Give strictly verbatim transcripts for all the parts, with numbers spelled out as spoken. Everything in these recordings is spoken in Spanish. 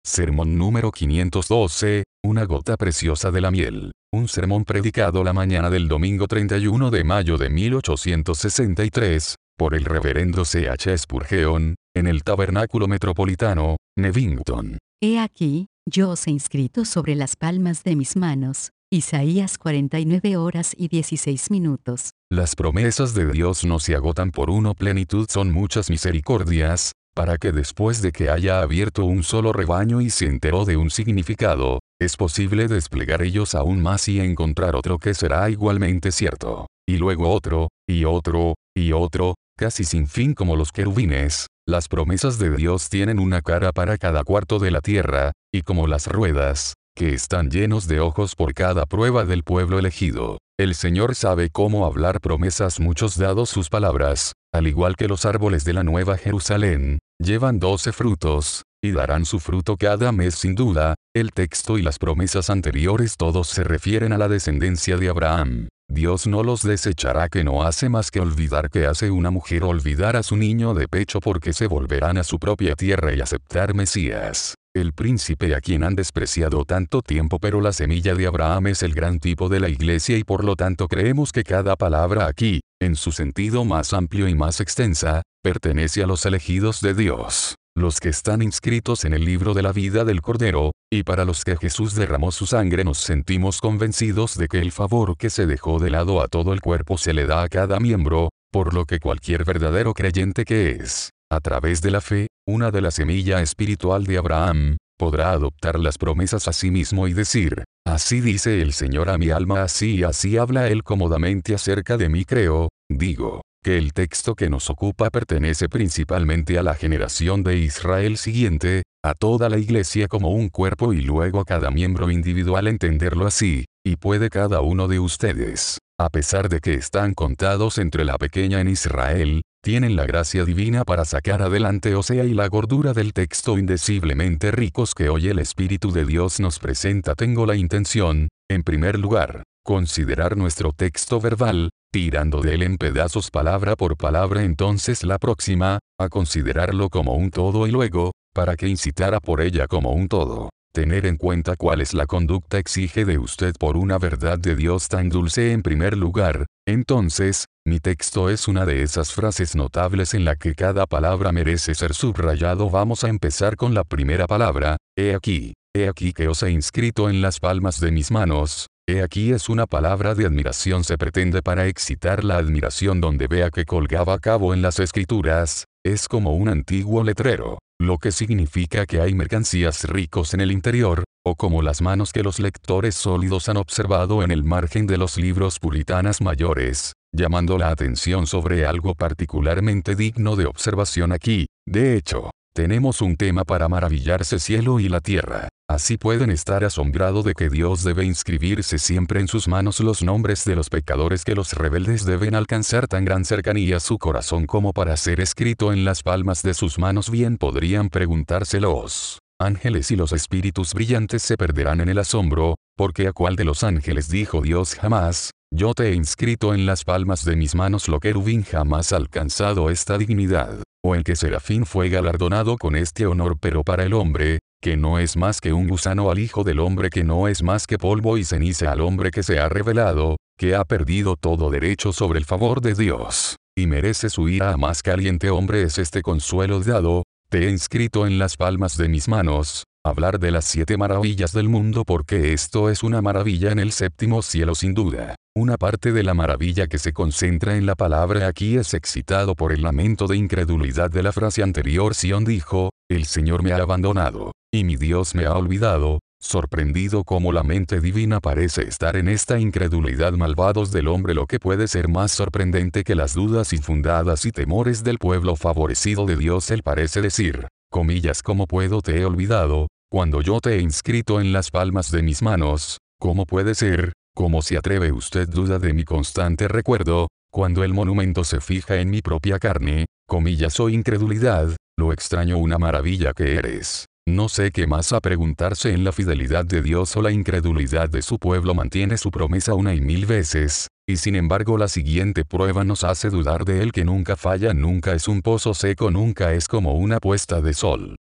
Sermón número quinientos doce, una gota preciosa de la miel. Un sermón predicado la mañana del domingo treinta y uno de mayo de mil ochocientos sesenta y tres, por el reverendo C H Spurgeon, en el Tabernáculo Metropolitano, Nevington. He aquí, yo os he inscrito sobre las palmas de mis manos. Isaías cuarenta y nueve horas y dieciséis minutos. Las promesas de Dios no se agotan por una plenitud, son muchas misericordias, para que después de que haya abierto un solo rebaño y se enteró de un significado, es posible desplegar ellos aún más y encontrar otro que será igualmente cierto, y luego otro, y otro, y otro, casi sin fin como los querubines. Las promesas de Dios tienen una cara para cada cuarto de la tierra, y como las ruedas, que están llenos de ojos por cada prueba del pueblo elegido. El Señor sabe cómo hablar promesas, muchos dados sus palabras, al igual que los árboles de la Nueva Jerusalén, llevan doce frutos, y darán su fruto cada mes sin duda. El texto y las promesas anteriores todos se refieren a la descendencia de Abraham. Dios no los desechará, que no hace más que olvidar que hace una mujer olvidar a su niño de pecho, porque se volverán a su propia tierra y aceptar Mesías, el príncipe a quien han despreciado tanto tiempo. Pero la semilla de Abraham es el gran tipo de la iglesia, y por lo tanto creemos que cada palabra aquí, en su sentido más amplio y más extensa, pertenece a los elegidos de Dios, los que están inscritos en el libro de la vida del Cordero, y para los que Jesús derramó su sangre. Nos sentimos convencidos de que el favor que se dejó de lado a todo el cuerpo se le da a cada miembro, por lo que cualquier verdadero creyente que es, a través de la fe, una de la semilla espiritual de Abraham, podrá adoptar las promesas a sí mismo y decir: así dice el Señor a mi alma, así y así habla Él cómodamente acerca de mí. Creo, digo, que el texto que nos ocupa pertenece principalmente a la generación de Israel siguiente, a toda la iglesia como un cuerpo y luego a cada miembro individual entenderlo así, y puede cada uno de ustedes, a pesar de que están contados entre la pequeña en Israel, tienen la gracia divina para sacar adelante o sea y la gordura del texto indeciblemente ricos que hoy el Espíritu de Dios nos presenta. Tengo la intención, en primer lugar, considerar nuestro texto verbal, tirando de él en pedazos palabra por palabra, entonces la próxima, a considerarlo como un todo y luego, para que incitara por ella como un todo, tener en cuenta cuál es la conducta exige de usted por una verdad de Dios tan dulce. En primer lugar, entonces, mi texto es una de esas frases notables en la que cada palabra merece ser subrayado. Vamos a empezar con la primera palabra: he aquí, he aquí que os he inscrito en las palmas de mis manos. He aquí es una palabra de admiración, se pretende para excitar la admiración donde vea que colgaba a cabo en las escrituras, es como un antiguo letrero, lo que significa que hay mercancías ricos en el interior, o como las manos que los lectores sólidos han observado en el margen de los libros puritanas mayores, llamando la atención sobre algo particularmente digno de observación aquí. De hecho, tenemos un tema para maravillarse cielo y la tierra. Así pueden estar asombrados de que Dios debe inscribirse siempre en sus manos los nombres de los pecadores, que los rebeldes deben alcanzar tan gran cercanía a su corazón como para ser escrito en las palmas de sus manos. Bien podrían preguntarse los ángeles y los espíritus brillantes se perderán en el asombro, porque ¿a cuál de los ángeles dijo Dios jamás: yo te he inscrito en las palmas de mis manos? Lo querubín jamás ha alcanzado esta dignidad, o el que serafín fue galardonado con este honor. Pero para el hombre, que no es más que un gusano, al Hijo del Hombre que no es más que polvo y ceniza, al hombre que se ha revelado, que ha perdido todo derecho sobre el favor de Dios, y merece su ira a más caliente hombre, es este consuelo dado: te he inscrito en las palmas de mis manos. Hablar de las siete maravillas del mundo, porque esto es una maravilla en el séptimo cielo sin duda. Una parte de la maravilla que se concentra en la palabra aquí es excitado por el lamento de incredulidad de la frase anterior. Sión dijo: el Señor me ha abandonado, y mi Dios me ha olvidado. Sorprendido como la mente divina parece estar en esta incredulidad malvados del hombre, lo que puede ser más sorprendente que las dudas infundadas y temores del pueblo favorecido de Dios. Él parece decir, comillas, ¿cómo puedo te he olvidado, cuando yo te he inscrito en las palmas de mis manos? ¿Cómo puede ser? ¿Cómo se atreve usted? Duda de mi constante recuerdo, cuando el monumento se fija en mi propia carne, comillas, o incredulidad, lo extraño, una maravilla que eres. No sé qué más a preguntarse en la fidelidad de Dios o la incredulidad de su pueblo. Mantiene su promesa una y mil veces, y sin embargo la siguiente prueba nos hace dudar de él, que nunca falla, nunca es un pozo seco, nunca es como una puesta de sol,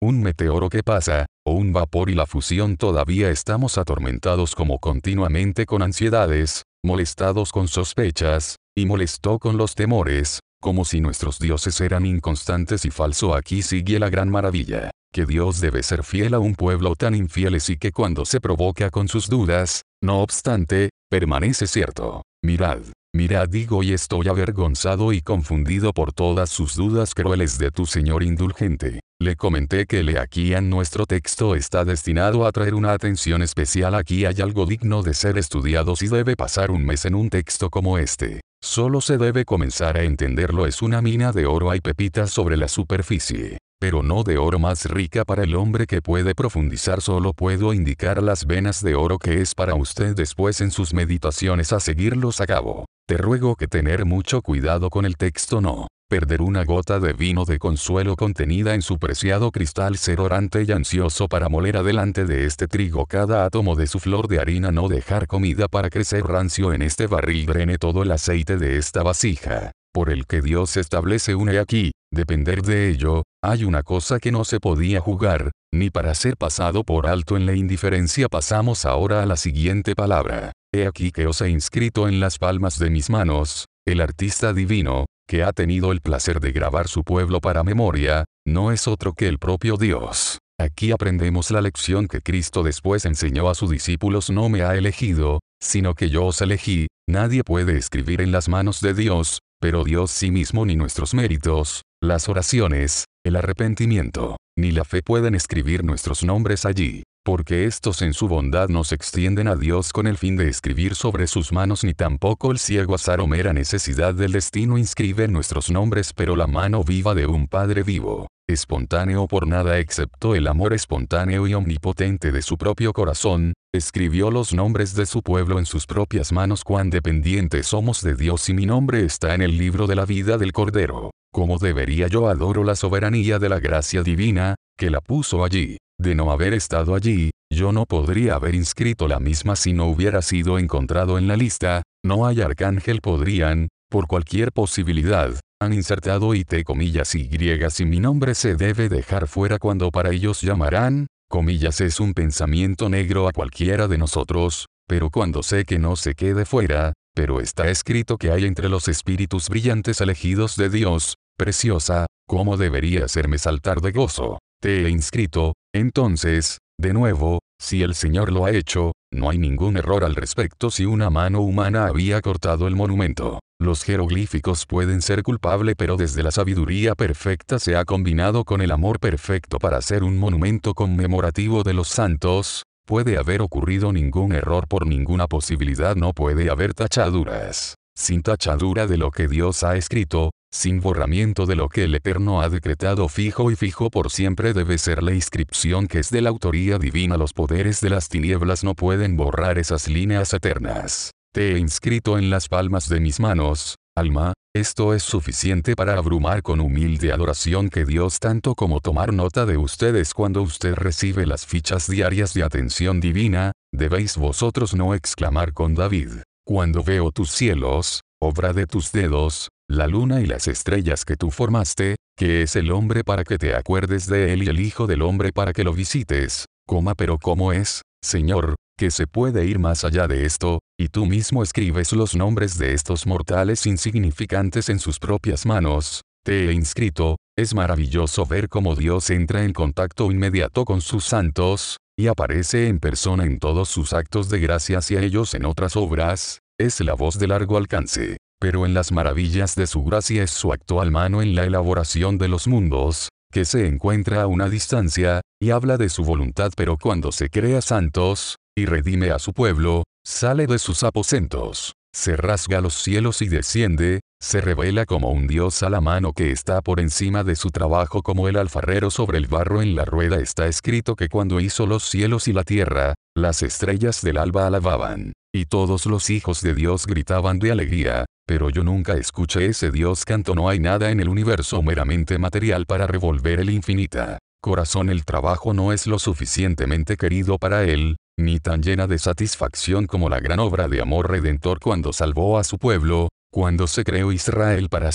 un meteoro que pasa, o un vapor y la fusión. Todavía estamos atormentados como continuamente con ansiedades, molestados con sospechas, y molesto con los temores, como si nuestros dioses eran inconstantes y falso. Aquí sigue la gran maravilla, que Dios debe ser fiel a un pueblo tan infieles y que cuando se provoca con sus dudas, no obstante, permanece cierto. Mirad, mirad digo y estoy avergonzado y confundido por todas sus dudas crueles de tu Señor indulgente. Le comenté que le aquí en nuestro texto está destinado a traer una atención especial. Aquí hay algo digno de ser estudiado si debe pasar un mes en un texto como este. Solo se debe comenzar a entenderlo. Es una mina de oro, hay pepitas sobre la superficie, pero no de oro más rica para el hombre que puede profundizar. Solo puedo indicar las venas de oro que es para usted después en sus meditaciones a seguirlos a cabo. Te ruego que tener mucho cuidado con el texto, no perder una gota de vino de consuelo contenida en su preciado cristal, ser orante y ansioso para moler adelante de este trigo cada átomo de su flor de harina, no dejar comida para crecer rancio en este barril, drene todo el aceite de esta vasija, por el que Dios establece un he aquí, depender de ello, hay una cosa que no se podía jugar, ni para ser pasado por alto en la indiferencia. Pasamos ahora a la siguiente palabra. He aquí que os he inscrito en las palmas de mis manos. El artista divino, que ha tenido el placer de grabar su pueblo para memoria, no es otro que el propio Dios. Aquí aprendemos la lección que Cristo después enseñó a sus discípulos: no me ha elegido, sino que yo os elegí. Nadie puede escribir en las manos de Dios, pero Dios sí mismo, ni nuestros méritos, las oraciones, el arrepentimiento, ni la fe pueden escribir nuestros nombres allí, porque estos en su bondad nos extienden a Dios con el fin de escribir sobre sus manos. Ni tampoco el ciego azar o mera necesidad del destino inscribe nuestros nombres, pero la mano viva de un Padre vivo, espontáneo por nada excepto el amor espontáneo y omnipotente de su propio corazón, escribió los nombres de su pueblo en sus propias manos. Cuán dependientes somos de Dios, y mi nombre está en el libro de la vida del Cordero. ¿Cómo debería yo adoro la soberanía de la gracia divina, que la puso allí? De no haber estado allí, yo no podría haber inscrito la misma si no hubiera sido encontrado en la lista. No hay arcángel podrían, por cualquier posibilidad, han insertado y t comillas y griegas y mi nombre se debe dejar fuera cuando para ellos llamarán, comillas es un pensamiento negro a cualquiera de nosotros, pero cuando sé que no se quede fuera, pero está escrito que hay entre los espíritus brillantes elegidos de Dios, preciosa, ¿cómo debería hacerme saltar de gozo? Te he inscrito. Entonces, de nuevo, si el Señor lo ha hecho, no hay ningún error al respecto. Si una mano humana había cortado el monumento, los jeroglíficos pueden ser culpables, pero desde la sabiduría perfecta se ha combinado con el amor perfecto para hacer un monumento conmemorativo de los santos. Puede haber ocurrido ningún error por ninguna posibilidad, no puede haber tachaduras. Sin tachadura de lo que Dios ha escrito, sin borramiento de lo que el Eterno ha decretado fijo y fijo por siempre, debe ser la inscripción que es de la autoría divina. Los poderes de las tinieblas no pueden borrar esas líneas eternas. Te he inscrito en las palmas de mis manos, alma. Esto es suficiente para abrumar con humilde adoración que Dios, tanto como tomar nota de ustedes cuando usted recibe las fichas diarias de atención divina. Debéis vosotros no exclamar con David: cuando veo tus cielos, obra de tus dedos, la luna y las estrellas que tú formaste, que es el hombre para que te acuerdes de él y el hijo del hombre para que lo visites, coma pero ¿cómo es, Señor, que se puede ir más allá de esto, y tú mismo escribes los nombres de estos mortales insignificantes en sus propias manos? Te he inscrito. Es maravilloso ver cómo Dios entra en contacto inmediato con sus santos, y aparece en persona en todos sus actos de gracia hacia ellos. En otras obras, es la voz de largo alcance, pero en las maravillas de su gracia es su actual mano en la elaboración de los mundos, que se encuentra a una distancia, y habla de su voluntad. Pero cuando se crea santos, y redime a su pueblo, sale de sus aposentos, se rasga los cielos y desciende, se revela como un Dios a la mano que está por encima de su trabajo, como el alfarero sobre el barro en la rueda. Está escrito que cuando hizo los cielos y la tierra, las estrellas del alba alababan, y todos los hijos de Dios gritaban de alegría. Pero yo nunca escuché ese Dios canto. No hay nada en el universo meramente material para revolver el infinita corazón. El trabajo no es lo suficientemente querido para él, ni tan llena de satisfacción como la gran obra de amor redentor cuando salvó a su pueblo, cuando se creó Israel para sí.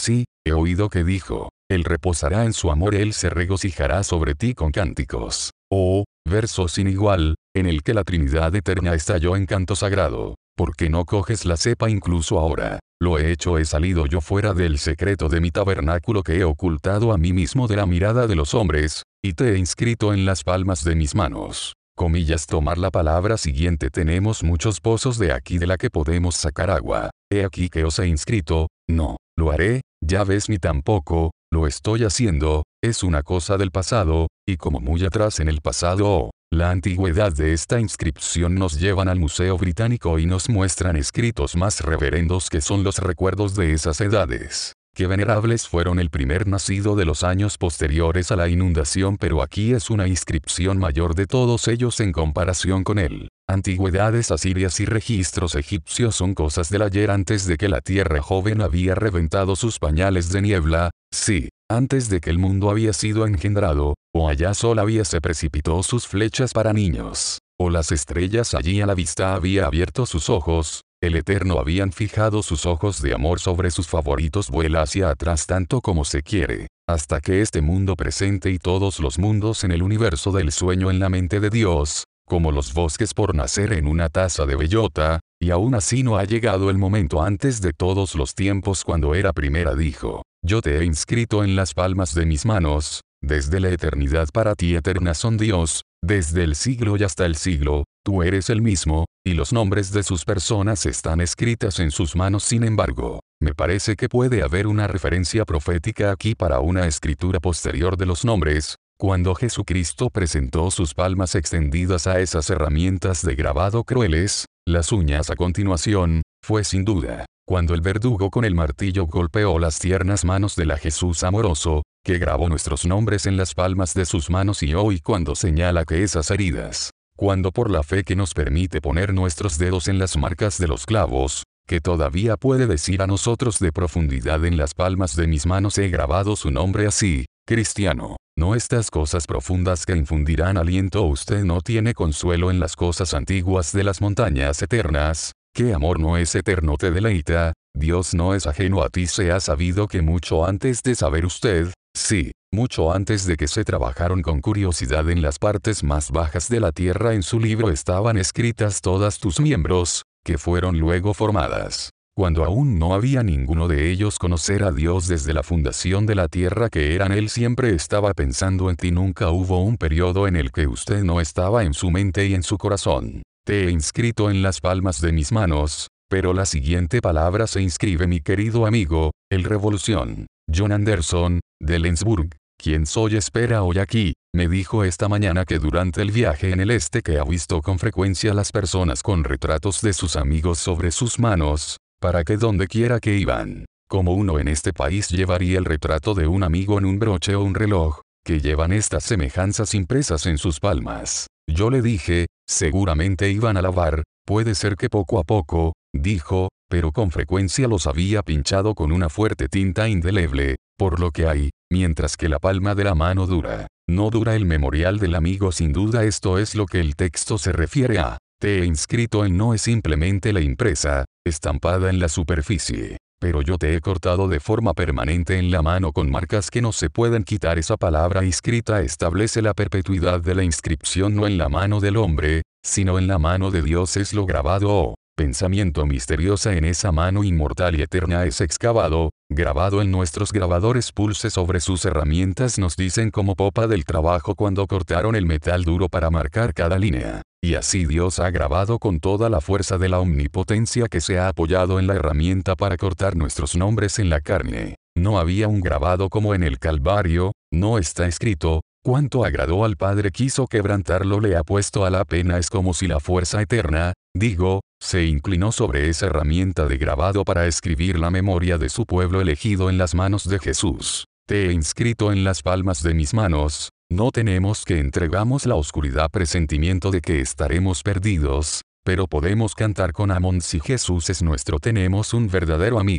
he oído que dijo, Él reposará en su amor, Él se regocijará sobre ti con cánticos. Oh, verso sin igual, en el que la Trinidad eterna estalló en canto sagrado. ¿Por qué no coges la cepa incluso ahora? Lo he hecho, he salido yo fuera del secreto de mi tabernáculo que he ocultado a mí mismo de la mirada de los hombres, y te he inscrito en las palmas de mis manos. Comillas, tomar la palabra siguiente. Tenemos muchos pozos de aquí de la que podemos sacar agua. He aquí que os he inscrito, no, lo haré, ya ves, ni tampoco, lo estoy haciendo, es una cosa del pasado, y como muy atrás en el pasado o la antigüedad de esta inscripción nos llevan al Museo Británico y nos muestran escritos más reverendos que son los recuerdos de esas edades. Qué venerables fueron el primer nacido de los años posteriores a la inundación, pero aquí es una inscripción mayor de todos ellos en comparación con él. Antigüedades asirias y registros egipcios son cosas del ayer, antes de que la tierra joven había reventado sus pañales de niebla, sí, antes de que el mundo había sido engendrado, o allá sol había se precipitó sus flechas para niños, o las estrellas allí a la vista había abierto sus ojos. El Eterno habían fijado sus ojos de amor sobre sus favoritos, vuela hacia atrás tanto como se quiere, hasta que este mundo presente y todos los mundos en el universo del sueño en la mente de Dios, como los bosques por nacer en una taza de bellota, y aún así no ha llegado el momento antes de todos los tiempos cuando era primera dijo, yo te he inscrito en las palmas de mis manos, desde la eternidad para ti eterna son Dios, desde el siglo y hasta el siglo, tú eres el mismo, y los nombres de sus personas están escritas en sus manos. Sin embargo, me parece que puede haber una referencia profética aquí para una escritura posterior de los nombres, cuando Jesucristo presentó sus palmas extendidas a esas herramientas de grabado crueles, las uñas a continuación, fue sin duda, cuando el verdugo con el martillo golpeó las tiernas manos de la Jesús amoroso, que grabó nuestros nombres en las palmas de sus manos, y hoy cuando señala que esas heridas, cuando por la fe que nos permite poner nuestros dedos en las marcas de los clavos, que todavía puede decir a nosotros de profundidad en las palmas de mis manos he grabado su nombre así, cristiano, no estas cosas profundas que infundirán aliento, usted no tiene consuelo en las cosas antiguas de las montañas eternas, ¿qué amor no es eterno te deleita? Dios no es ajeno a ti. Se ha sabido que mucho antes de saber usted, sí, mucho antes de que se trabajaron con curiosidad en las partes más bajas de la tierra, en su libro estaban escritas todas tus miembros, que fueron luego formadas. Cuando aún no había ninguno de ellos conocer a Dios desde la fundación de la tierra que eran, Él siempre estaba pensando en ti. Nunca hubo un periodo en el que usted no estaba en su mente y en su corazón. Te he inscrito en las palmas de mis manos, pero la siguiente palabra se inscribe, mi querido amigo, el Revolución. John Anderson, de Lensburg, quien soy espera hoy aquí, me dijo esta mañana que durante el viaje en el este que ha visto con frecuencia las personas con retratos de sus amigos sobre sus manos, para que donde quiera que iban, como uno en este país llevaría el retrato de un amigo en un broche o un reloj, que llevan estas semejanzas impresas en sus palmas. Yo le dije, seguramente iban a lavar, puede ser que poco a poco, dijo, pero con frecuencia los había pinchado con una fuerte tinta indeleble, por lo que hay, mientras que la palma de la mano dura, no dura el memorial del amigo. Sin duda esto es lo que el texto se refiere a, te he inscrito en, no es simplemente la impresa, estampada en la superficie, pero yo te he cortado de forma permanente en la mano con marcas que no se pueden quitar. Esa palabra inscrita establece la perpetuidad de la inscripción, no en la mano del hombre, sino en la mano de Dios es lo grabado o pensamiento misteriosa en esa mano inmortal y eterna es excavado, grabado en nuestros grabadores. Pulse sobre sus herramientas nos dicen como popa del trabajo cuando cortaron el metal duro para marcar cada línea. Y así Dios ha grabado con toda la fuerza de la omnipotencia que se ha apoyado en la herramienta para cortar nuestros nombres en la carne. No había un grabado como en el Calvario, no está escrito, cuánto agradó al Padre, quiso quebrantarlo, le ha puesto a la pena. Es como si la fuerza eterna, digo, se inclinó sobre esa herramienta de grabado para escribir la memoria de su pueblo elegido en las manos de Jesús. Te he inscrito en las palmas de mis manos. No tenemos que entregamos la oscuridad presentimiento de que estaremos perdidos, pero podemos cantar con Amón si Jesús es nuestro. Tenemos un verdadero amigo.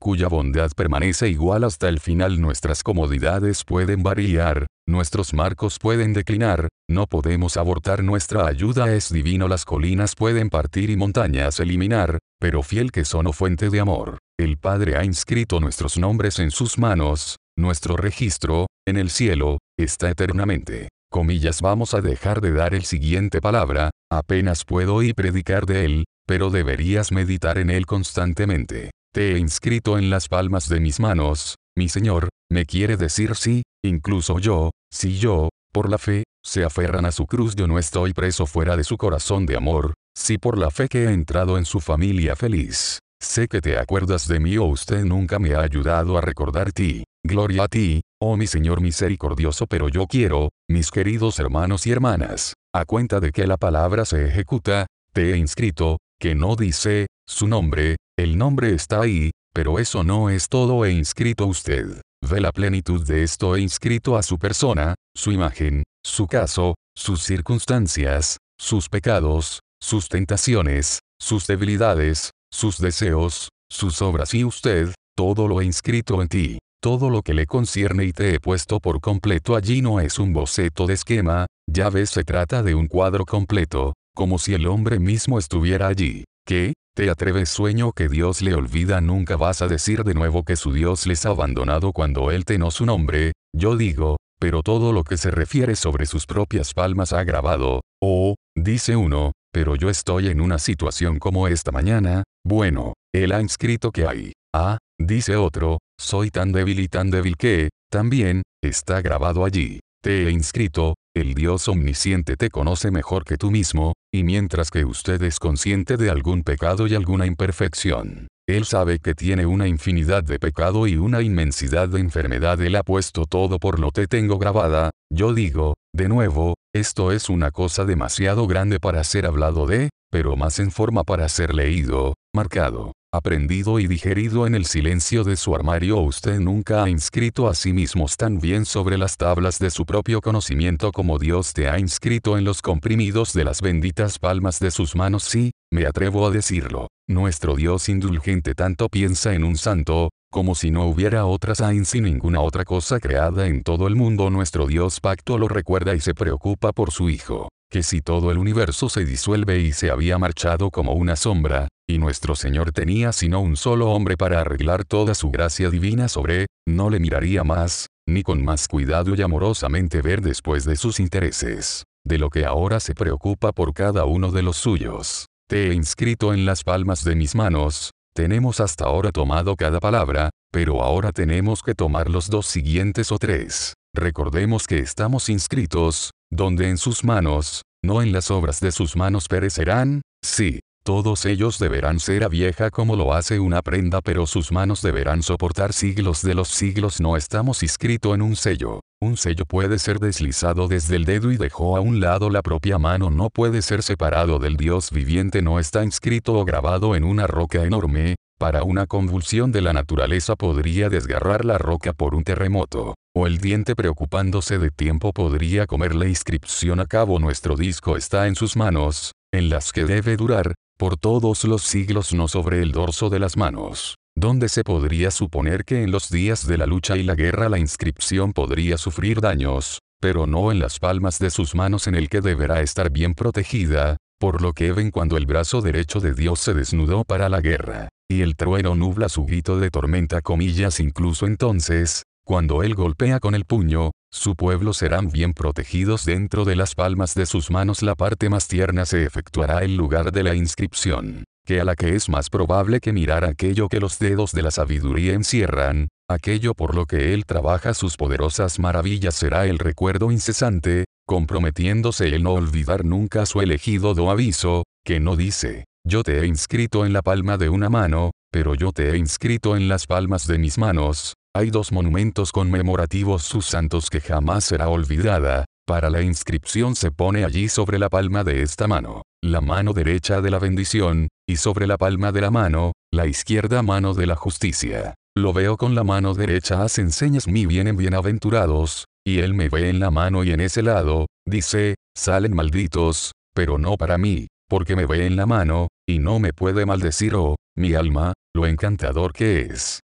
cuya bondad permanece igual hasta el final. Nuestras comodidades pueden variar, nuestros marcos pueden declinar, no podemos abortar, nuestra ayuda es divino, las colinas pueden partir y montañas eliminar, pero fiel que son, oh fuente de amor. El Padre ha inscrito nuestros nombres en sus manos, nuestro registro, en el cielo, está eternamente. Comillas, vamos a dejar de dar el siguiente palabra, apenas puedo oír predicar de él, pero deberías meditar en él constantemente. Te he inscrito en las palmas de mis manos, mi Señor, me quiere decir sí, incluso yo, si yo, por la fe, se aferran a su cruz, yo no estoy preso fuera de su corazón de amor, si por la fe que he entrado en su familia feliz. Sé que te acuerdas de mí, o usted nunca me ha ayudado a recordar ti. Gloria a ti, oh mi Señor misericordioso, pero yo quiero, mis queridos hermanos y hermanas, a cuenta de que la palabra se ejecuta, te he inscrito, que no dice, su nombre, el nombre está ahí, pero eso no es todo, he inscrito a usted. Ve la plenitud de esto, he inscrito a su persona, su imagen, su caso, sus circunstancias, sus pecados, sus tentaciones, sus debilidades, sus deseos, sus obras, y usted, todo lo he inscrito en ti. Todo lo que le concierne y te he puesto por completo allí, no es un boceto de esquema, ya ves, se trata de un cuadro completo, como si el hombre mismo estuviera allí. ¿Qué? ¿Te atreves, sueño, que Dios le olvida? Nunca vas a decir de nuevo que su Dios les ha abandonado cuando Él te no su nombre, yo digo, pero todo lo que se refiere sobre sus propias palmas ha grabado. Oh, dice uno, pero yo estoy en una situación como esta mañana, bueno, Él ha inscrito que hay. Ah, dice otro, soy tan débil y tan débil que, también, está grabado allí. Te he inscrito, el Dios omnisciente te conoce mejor que tú mismo, y mientras que usted es consciente de algún pecado y alguna imperfección, Él sabe que tiene una infinidad de pecado y una inmensidad de enfermedad. Él ha puesto todo por lo que tengo grabada. Yo digo, de nuevo, esto es una cosa demasiado grande para ser hablado de, pero más en forma para ser leído, marcado, aprendido y digerido en el silencio de su armario. Usted nunca ha inscrito a sí mismo tan bien sobre las tablas de su propio conocimiento como Dios te ha inscrito en los comprimidos de las benditas palmas de sus manos. Sí, me atrevo a decirlo, nuestro Dios indulgente tanto piensa en un santo, como si no hubiera otra sainz y ninguna otra cosa creada en todo el mundo. Nuestro Dios pacto lo recuerda y se preocupa por su Hijo, que si todo el universo se disuelve y se había marchado como una sombra, y nuestro Señor tenía sino un solo hombre para arreglar toda su gracia divina sobre, no le miraría más, ni con más cuidado y amorosamente ver después de sus intereses, de lo que ahora se preocupa por cada uno de los suyos. Te he inscrito en las palmas de mis manos. Tenemos hasta ahora tomado cada palabra, pero ahora tenemos que tomar los dos siguientes o tres. Recordemos que estamos inscritos, donde en sus manos, no en las obras de sus manos perecerán, sí, todos ellos deberán ser a vieja como lo hace una prenda, pero sus manos deberán soportar siglos de los siglos. No estamos inscritos en un sello. Un sello puede ser deslizado desde el dedo y dejó a un lado la propia mano, no puede ser separado del Dios viviente, no está inscrito o grabado en una roca enorme. Para una convulsión de la naturaleza podría desgarrar la roca por un terremoto, o el diente preocupándose de tiempo podría comer la inscripción a cabo. Nuestro disco está en sus manos, en las que debe durar, por todos los siglos, no sobre el dorso de las manos, donde se podría suponer que en los días de la lucha y la guerra la inscripción podría sufrir daños, pero no en las palmas de sus manos, en el que deberá estar bien protegida, por lo que ven cuando el brazo derecho de Dios se desnudó para la guerra, y el trueno nubla su grito de tormenta. Comillas, incluso entonces, cuando Él golpea con el puño, su pueblo serán bien protegidos dentro de las palmas de sus manos. La parte más tierna se efectuará en lugar de la inscripción, que a la que es más probable que mirar aquello que los dedos de la sabiduría encierran, aquello por lo que Él trabaja sus poderosas maravillas, será el recuerdo incesante, comprometiéndose el no olvidar nunca a su elegido. Do aviso, que no dice, yo te he inscrito en la palma de una mano, pero yo te he inscrito en las palmas de mis manos. Hay dos monumentos conmemorativos sus santos que jamás será olvidada. Para la inscripción se pone allí sobre la palma de esta mano, la mano derecha de la bendición, y sobre la palma de la mano, la izquierda mano de la justicia. Lo veo con la mano derecha, hacen señas, mi vienen bienaventurados, y Él me ve en la mano y en ese lado, dice, salen malditos, pero no para mí, porque me ve en la mano, y no me puede maldecir. Oh, mi alma, lo encantador que es.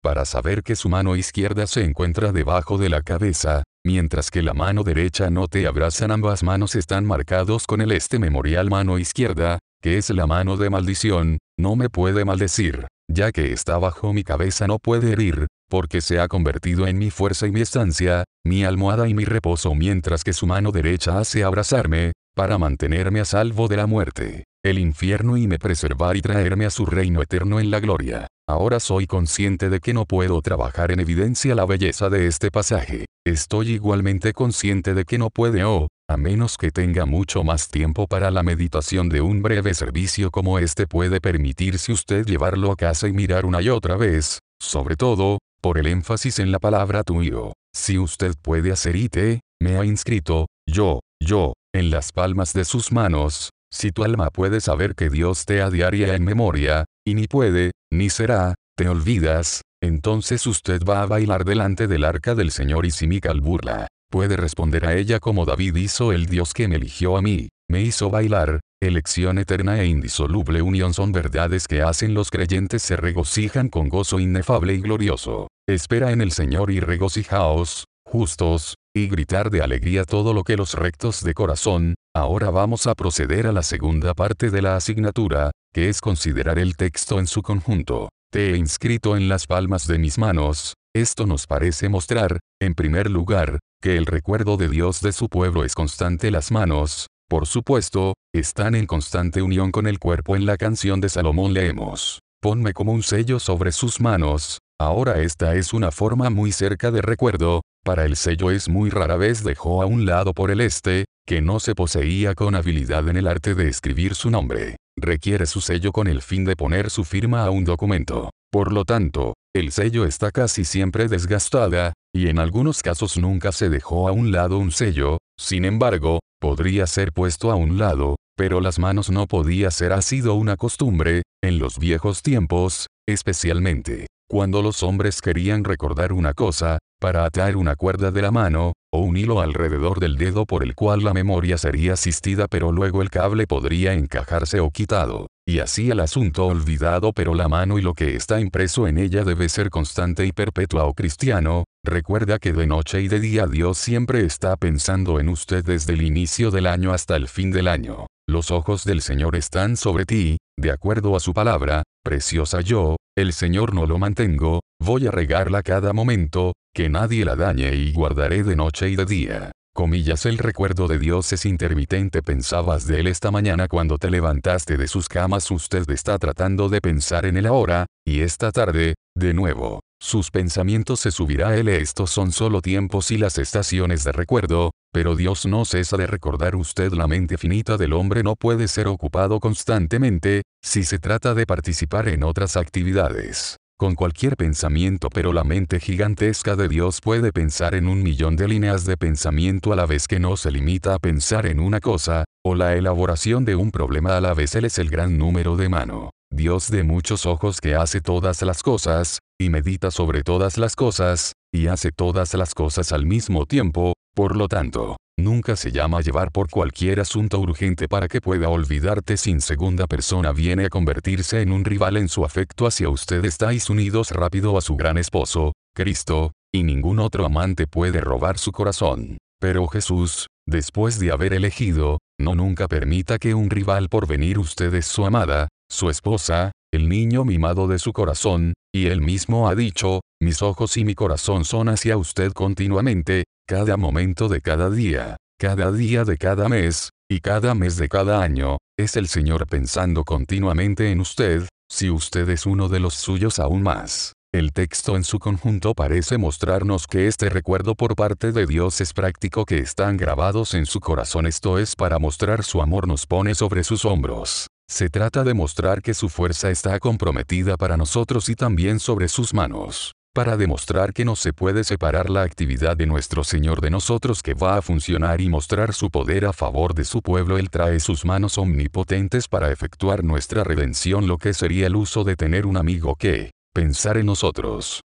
para saber que su mano izquierda se encuentra debajo de la cabeza, mientras que la mano derecha no te abrazan. Ambas manos están marcados con el este memorial. Mano izquierda, que es la mano de maldición, no me puede maldecir, ya que está bajo mi cabeza. No puede herir, porque se ha convertido en mi fuerza y mi estancia, mi almohada y mi reposo. Mientras que su mano derecha hace abrazarme, para mantenerme a salvo de la muerte, el infierno, y me preservar y traerme a su reino eterno en la gloria. Ahora soy consciente de que no puedo trabajar en evidencia la belleza de este pasaje. Estoy igualmente consciente de que no puede o, a menos que tenga mucho más tiempo para la meditación de un breve servicio como este, puede permitirse usted llevarlo a casa y mirar una y otra vez, sobre todo, por el énfasis en la palabra tuyo. Si usted puede hacer y te, me ha inscrito, yo, yo, en las palmas de sus manos. Si tu alma puede saber que Dios te ha diaria en memoria, y ni puede, ni será, te olvidas, entonces usted va a bailar delante del arca del Señor. Y si Mical burla, puede responder a ella como David hizo: el Dios que me eligió a mí, me hizo bailar. Elección eterna e indisoluble unión son verdades que hacen los creyentes se regocijan con gozo inefable y glorioso. Espera en el Señor y regocijaos, justos, y gritar de alegría todo lo que los rectos de corazón. Ahora vamos a proceder a la segunda parte de la asignatura, que es considerar el texto en su conjunto. Te he inscrito en las palmas de mis manos. Esto nos parece mostrar, en primer lugar, que el recuerdo de Dios de su pueblo es constante. Las manos, por supuesto, están en constante unión con el cuerpo. En la canción de Salomón leemos: ponme como un sello sobre sus manos. Ahora esta es una forma muy cerca de recuerdo. Para el sello es muy rara vez dejó a un lado por el este, que no se poseía con habilidad en el arte de escribir su nombre. Requiere su sello con el fin de poner su firma a un documento. Por lo tanto, el sello está casi siempre desgastada, y en algunos casos nunca se dejó a un lado un sello. Sin embargo, podría ser puesto a un lado, pero las manos no podía ser. Ha sido una costumbre, en los viejos tiempos, especialmente, cuando los hombres querían recordar una cosa, para atar una cuerda de la mano, o un hilo alrededor del dedo por el cual la memoria sería asistida, pero luego el cable podría encajarse o quitado, y así el asunto olvidado. Pero la mano y lo que está impreso en ella debe ser constante y perpetua. Oh cristiano, recuerda que de noche y de día Dios siempre está pensando en usted desde el inicio del año hasta el fin del año. Los ojos del Señor están sobre ti, de acuerdo a su palabra. Preciosa yo, el Señor no lo mantengo, voy a regarla cada momento, que nadie la dañe, y guardaré de noche y de día. Comillas, el recuerdo de Dios es intermitente. Pensabas de Él esta mañana cuando te levantaste de sus camas. Usted está tratando de pensar en Él ahora, y esta tarde, de nuevo, sus pensamientos se subirá a Él. Estos son solo tiempos y las estaciones de recuerdo, pero Dios no cesa de recordar. Usted, la mente finita del hombre, no puede ser ocupado constantemente, si se trata de participar en otras actividades, con cualquier pensamiento, pero la mente gigantesca de Dios puede pensar en un millón de líneas de pensamiento a la vez, que no se limita a pensar en una cosa, o la elaboración de un problema a la vez. Él es el gran número de mano, Dios de muchos ojos, que hace todas las cosas, y medita sobre todas las cosas, y hace todas las cosas al mismo tiempo. Por lo tanto, nunca se llama llevar por cualquier asunto urgente para que pueda olvidarte. Sin segunda persona viene a convertirse en un rival en su afecto hacia usted. Estáis unidos rápido a su gran esposo, Cristo, y ningún otro amante puede robar su corazón. Pero Jesús, después de haber elegido, no nunca permita que un rival por venir. Usted es su amada, su esposa, el niño mimado de su corazón, y él mismo ha dicho: mis ojos y mi corazón son hacia usted continuamente, cada momento de cada día, cada día de cada mes, y cada mes de cada año. Es el Señor pensando continuamente en usted, si usted es uno de los suyos aún más. El texto en su conjunto parece mostrarnos que este recuerdo por parte de Dios es práctico, que están grabados en su corazón. Esto es, para mostrar su amor nos pone sobre sus hombros. Se trata de mostrar que su fuerza está comprometida para nosotros, y también sobre sus manos, para demostrar que no se puede separar la actividad de nuestro Señor de nosotros, que va a funcionar, y mostrar su poder a favor de su pueblo. Él trae sus manos omnipotentes para efectuar nuestra redención. Lo que sería el uso de tener un amigo que pensar en nosotros,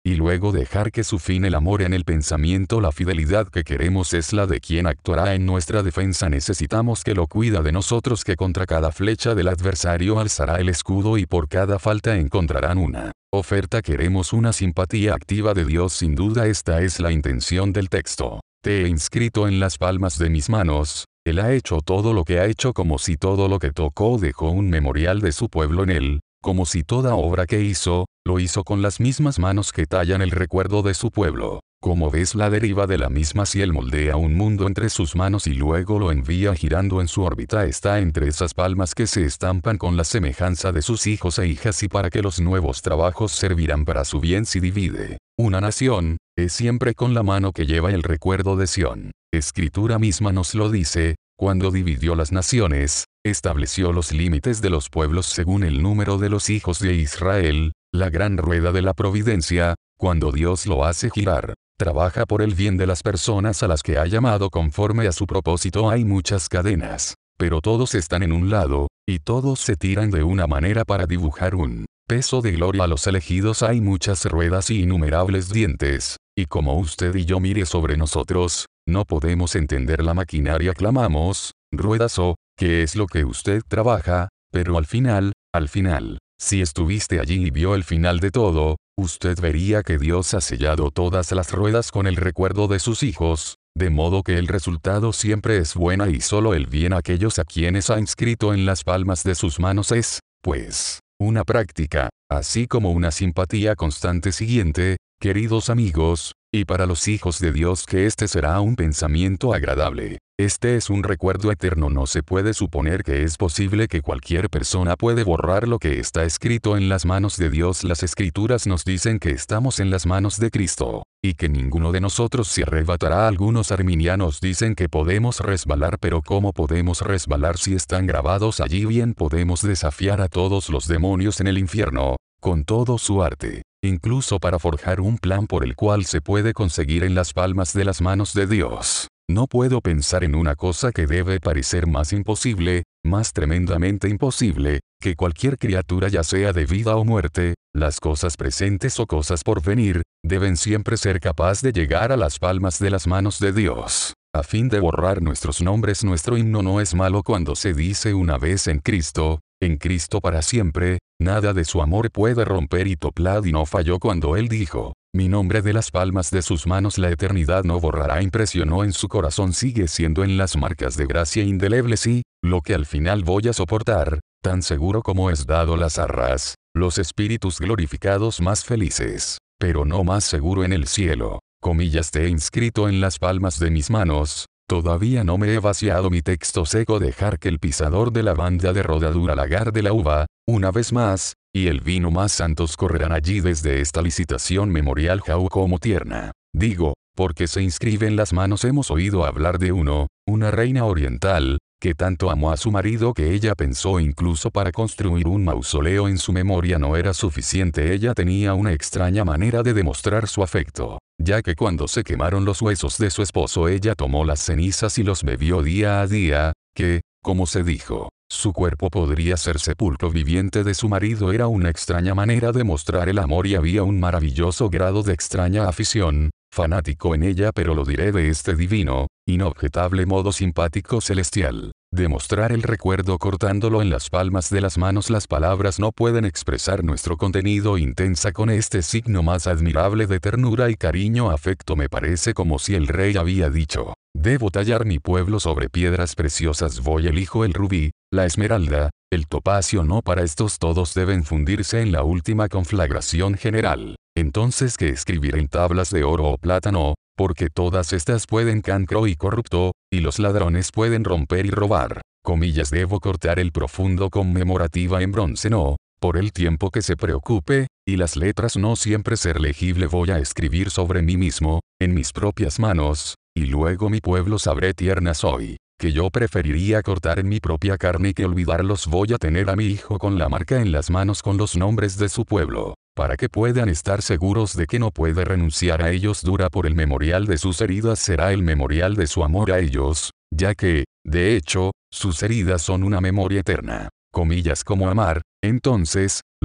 y luego dejar que su fin el amor en el pensamiento la fidelidad que queremos es la de quien actuará en nuestra defensa necesitamos que lo cuida de nosotros que contra cada flecha del adversario alzará el escudo y por cada falta encontrarán una oferta queremos una simpatía activa de Dios sin duda esta es la intención del texto. Te he inscrito en las palmas de mis manos, Él ha hecho todo lo que ha hecho como si todo lo que tocó dejó un memorial de su pueblo en él, como si toda obra que hizo, lo hizo con las mismas manos que tallan el recuerdo de su pueblo. Como ves la deriva de la misma si él moldea un mundo entre sus manos y luego lo envía girando en su órbita está entre esas palmas que se estampan con la semejanza de sus hijos e hijas y para que los nuevos trabajos servirán para su bien si divide una nación, es siempre con la mano que lleva el recuerdo de Sión. Escritura misma nos lo dice, cuando dividió las naciones, estableció los límites de los pueblos según el número de los hijos de Israel, la gran rueda de la providencia, cuando Dios lo hace girar, trabaja por el bien de las personas a las que ha llamado conforme a su propósito hay muchas cadenas, pero todos están en un lado, y todos se tiran de una manera para dibujar un peso de gloria a los elegidos hay muchas ruedas y innumerables dientes, y como usted y yo mire sobre nosotros, no podemos entender la maquinaria clamamos, ruedas o, ¿qué es lo que usted trabaja? Pero al final, al final, si estuviste allí y vio el final de todo, usted vería que Dios ha sellado todas las ruedas con el recuerdo de sus hijos, de modo que el resultado siempre es buena y solo el bien a aquellos a quienes ha inscrito en las palmas de sus manos es, pues, una práctica, así como una simpatía constante siguiente, queridos amigos, y para los hijos de Dios que este será un pensamiento agradable. Este es un recuerdo eterno no se puede suponer que es posible que cualquier persona puede borrar lo que está escrito en las manos de Dios las escrituras nos dicen que estamos en las manos de Cristo, y que ninguno de nosotros se arrebatará algunos arminianos dicen que podemos resbalar pero ¿cómo podemos resbalar si están grabados allí bien podemos desafiar a todos los demonios en el infierno, con todo su arte, incluso para forjar un plan por el cual se puede conseguir en las palmas de las manos de Dios. No puedo pensar en una cosa que debe parecer más imposible, más tremendamente imposible, que cualquier criatura ya sea de vida o muerte, las cosas presentes o cosas por venir, deben siempre ser capaz de llegar a las palmas de las manos de Dios. A fin de borrar nuestros nombres nuestro himno no es malo cuando se dice una vez en Cristo, en Cristo para siempre, nada de su amor puede romper y Toplad y no falló cuando él dijo, mi nombre de las palmas de sus manos la eternidad no borrará impresionó en su corazón sigue siendo en las marcas de gracia indelebles y, lo que al final voy a soportar, tan seguro como es dado las arras, los espíritus glorificados más felices, pero no más seguro en el cielo, comillas te he inscrito en las palmas de mis manos, todavía no me he vaciado mi texto seco dejar que el pisador de la banda de rodadura lagar de la uva, una vez más, y el vino más santos correrán allí desde esta licitación memorial jau como tierna. Digo, porque se inscribe en las manos hemos oído hablar de uno, una reina oriental, que tanto amó a su marido que ella pensó incluso para construir un mausoleo en su memoria no era suficiente ella tenía una extraña manera de demostrar su afecto, ya que cuando se quemaron los huesos de su esposo ella tomó las cenizas y los bebió día a día, que, como se dijo, su cuerpo podría ser sepulcro viviente de su marido era una extraña manera de mostrar el amor y había un maravilloso grado de extraña afición, fanático en ella pero lo diré de este divino, inobjetable modo simpático celestial, demostrar el recuerdo cortándolo en las palmas de las manos las palabras no pueden expresar nuestro contenido intensa con este signo más admirable de ternura y cariño afecto me parece como si el rey había dicho, debo tallar mi pueblo sobre piedras preciosas voy elijo el rubí, la esmeralda, el topacio no para estos todos deben fundirse en la última conflagración general, entonces que escribir en tablas de oro o plata no, porque todas estas pueden cancro y corrupto, y los ladrones pueden romper y robar, comillas debo cortar el profundo conmemorativa en bronce no, por el tiempo que se preocupe, y las letras no siempre ser legible voy a escribir sobre mí mismo, en mis propias manos, y luego mi pueblo sabré tierna soy, que yo preferiría cortar en mi propia carne que olvidarlos voy a tener a mi hijo con la marca en las manos con los nombres de su pueblo, para que puedan estar seguros de que no puede renunciar a ellos dura por el memorial de sus heridas será el memorial de su amor a ellos, ya que, de hecho, sus heridas son una memoria eterna, comillas como amar, entonces,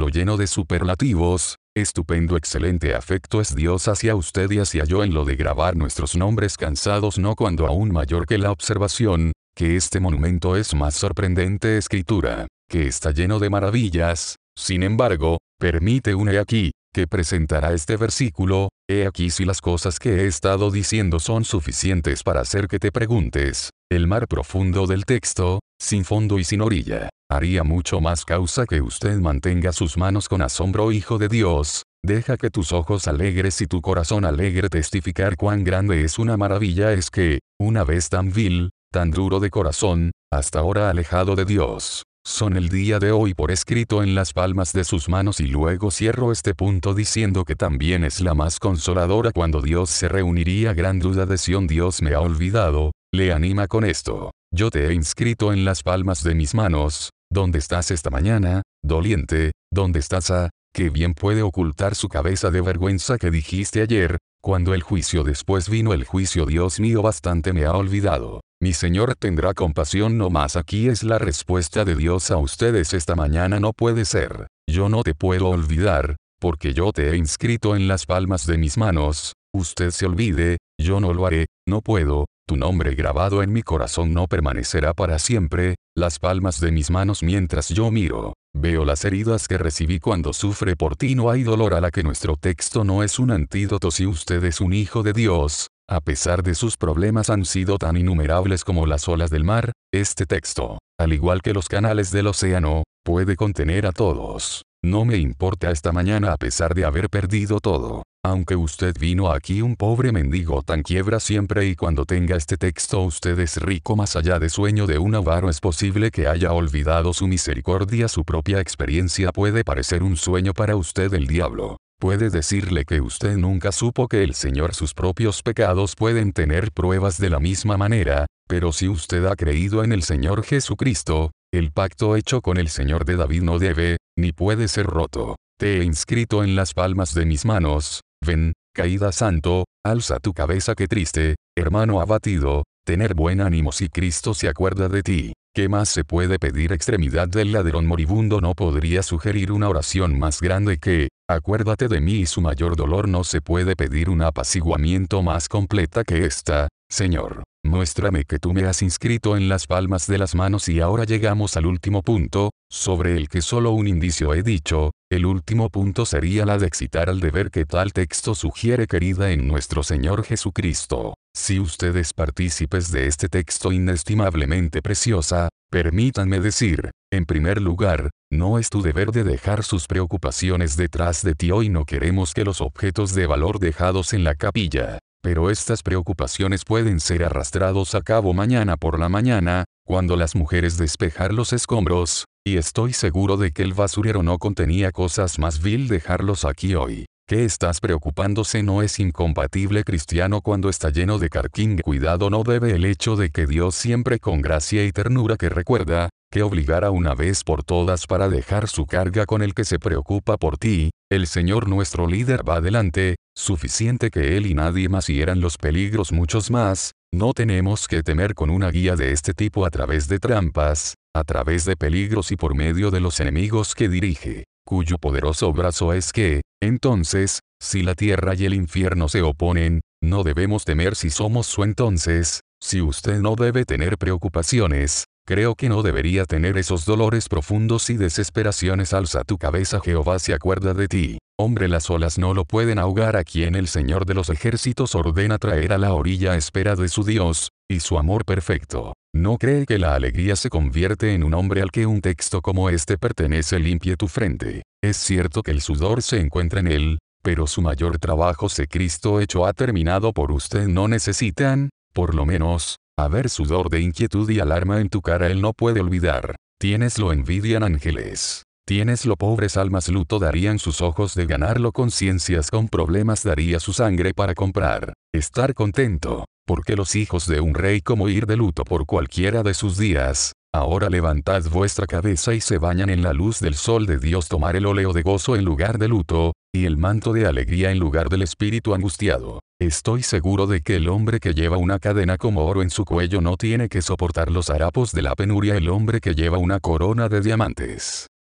lo lleno de superlativos, estupendo, excelente afecto es Dios hacia usted y hacia yo en lo de grabar nuestros nombres cansados, no cuando aún mayor que la observación, que este monumento es más sorprendente escritura, que está lleno de maravillas. Sin embargo, permite un he aquí, que presentará este versículo, he aquí si las cosas que he estado diciendo son suficientes para hacer que te preguntes, el mar profundo del texto, sin fondo y sin orilla, haría mucho más causa que usted mantenga sus manos con asombro, hijo de Dios, deja que tus ojos alegres y tu corazón alegre testificar cuán grande es una maravilla es que, una vez tan vil, tan duro de corazón, hasta ahora alejado de Dios, son el día de hoy por escrito en las palmas de sus manos. Y luego cierro este punto diciendo que también es la más consoladora cuando Dios se reuniría. Gran duda de Sión, Dios me ha olvidado, le anima con esto, yo te he inscrito en las palmas de mis manos. ¿Dónde estás esta mañana, doliente? ¿Dónde estás? Ah, que bien puede ocultar su cabeza de vergüenza que dijiste ayer, cuando el juicio después vino el juicio. Dios mío, bastante me ha olvidado. Mi Señor tendrá compasión no más. Aquí es la respuesta de Dios a ustedes esta mañana. No puede ser, yo no te puedo olvidar, porque yo te he inscrito en las palmas de mis manos. Usted se olvide, yo no lo haré, no puedo, tu nombre grabado en mi corazón no permanecerá para siempre. Las palmas de mis manos mientras yo miro, veo las heridas que recibí cuando sufre por ti. No hay dolor a la que nuestro texto no es un antídoto. Si usted es un hijo de Dios, a pesar de sus problemas han sido tan innumerables como las olas del mar, este texto, al igual que los canales del océano, puede contener a todos. No me importa esta mañana a pesar de haber perdido todo. Aunque usted vino aquí un pobre mendigo, tan quiebra siempre, y cuando tenga este texto usted es rico más allá de sueño de un avaro. Es posible que haya olvidado su misericordia, su propia experiencia puede parecer un sueño para usted. El diablo puede decirle que usted nunca supo que el Señor, sus propios pecados pueden tener pruebas de la misma manera, pero si usted ha creído en el Señor Jesucristo, el pacto hecho con el Señor de David no debe, ni puede ser roto. Te he inscrito en las palmas de mis manos. Ven, caída santo, alza tu cabeza. Qué triste, hermano abatido, tener buen ánimo si Cristo se acuerda de ti. ¿Qué más se puede pedir? Extremidad del ladrón moribundo no podría sugerir una oración más grande que, acuérdate de mí, y su mayor dolor no se puede pedir un apaciguamiento más completa que esta. Señor, muéstrame que tú me has inscrito en las palmas de las manos. Y ahora llegamos al último punto, sobre el que solo un indicio he dicho. El último punto sería la de excitar al deber que tal texto sugiere, querida en nuestro Señor Jesucristo. Si ustedes partícipes de este texto inestimablemente preciosa, permítanme decir, en primer lugar, no es tu deber de dejar sus preocupaciones detrás de ti. Hoy no queremos que los objetos de valor dejados en la capilla, pero estas preocupaciones pueden ser arrastrados a cabo mañana por la mañana, cuando las mujeres despejar los escombros, y estoy seguro de que el basurero no contenía cosas más vil. Dejarlos aquí hoy. ¿Qué estás preocupándose? No es incompatible cristiano cuando está lleno de carquín. Cuidado, no debe el hecho de que Dios siempre con gracia y ternura que recuerda, que obligara una vez por todas para dejar su carga con el que se preocupa por ti. El Señor nuestro líder va adelante, suficiente que Él y nadie más, y eran los peligros muchos más. No tenemos que temer con una guía de este tipo a través de trampas, a través de peligros y por medio de los enemigos que dirige, cuyo poderoso brazo es que, entonces, si la tierra y el infierno se oponen, no debemos temer si somos su. Entonces, si usted no debe tener preocupaciones, creo que no debería tener esos dolores profundos y desesperaciones. Alza tu cabeza, Jehová se acuerda de ti. Hombre, las olas no lo pueden ahogar a quien el Señor de los ejércitos ordena traer a la orilla a espera de su Dios, y su amor perfecto. ¿No cree que la alegría se convierte en un hombre al que un texto como este pertenece? Limpie tu frente. Es cierto que el sudor se encuentra en él, pero su mayor trabajo se Cristo hecho ha terminado por usted. No necesitan, por lo menos, haber sudor de inquietud y alarma en tu cara. Él no puede olvidar. Tienes lo envidian ángeles. Tienes lo pobres almas luto darían sus ojos de ganarlo. Conciencias con problemas daría su sangre para comprar. Estar contento, porque los hijos de un rey como ir de luto por cualquiera de sus días. Ahora levantad vuestra cabeza y se bañan en la luz del sol de Dios. Tomar el óleo de gozo en lugar de luto, y el manto de alegría en lugar del espíritu angustiado. Estoy seguro de que el hombre que lleva una cadena como oro en su cuello no tiene que soportar los harapos de la penuria. El hombre que lleva una corona de diamantes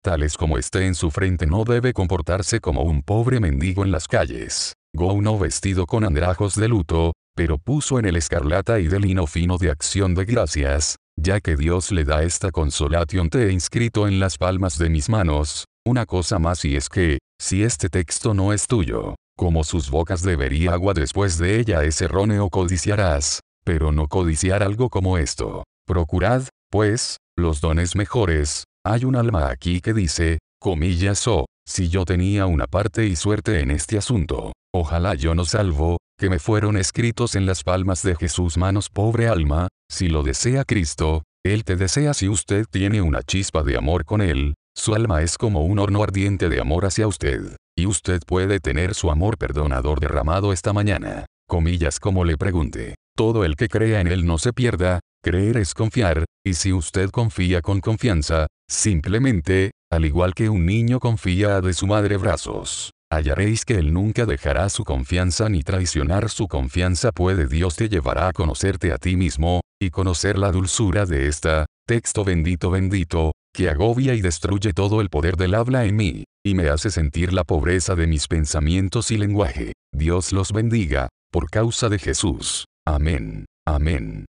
tales como esté en su frente no debe comportarse como un pobre mendigo en las calles. Gouno vestido con andrajos de luto, pero puso en el escarlata y de lino fino de acción de gracias, ya que Dios le da esta consolation te he inscrito en las palmas de mis manos. Una cosa más y es que, si este texto no es tuyo, como sus bocas bebería agua después de ella es erróneo codiciarás, pero no codiciar algo como esto. Procurad, pues, los dones mejores. Hay un alma aquí que dice, comillas o, oh, si yo tenía una parte y suerte en este asunto, ojalá yo no salvo, que me fueron escritos en las palmas de Jesús manos pobre alma, si lo desea Cristo, Él te desea si usted tiene una chispa de amor con Él, su alma es como un horno ardiente de amor hacia usted, y usted puede tener su amor perdonador derramado esta mañana, comillas como le pregunte, todo el que crea en Él no se pierda, creer es confiar, y si usted confía con confianza, simplemente, al igual que un niño confía de su madre brazos, hallaréis que Él nunca dejará su confianza ni traicionar su confianza puede Dios te llevará a conocerte a ti mismo, y conocer la dulzura de esta, texto bendito bendito, que agobia y destruye todo el poder del habla en mí, y me hace sentir la pobreza de mis pensamientos y lenguaje. Dios los bendiga, por causa de Jesús. Amén. Amén.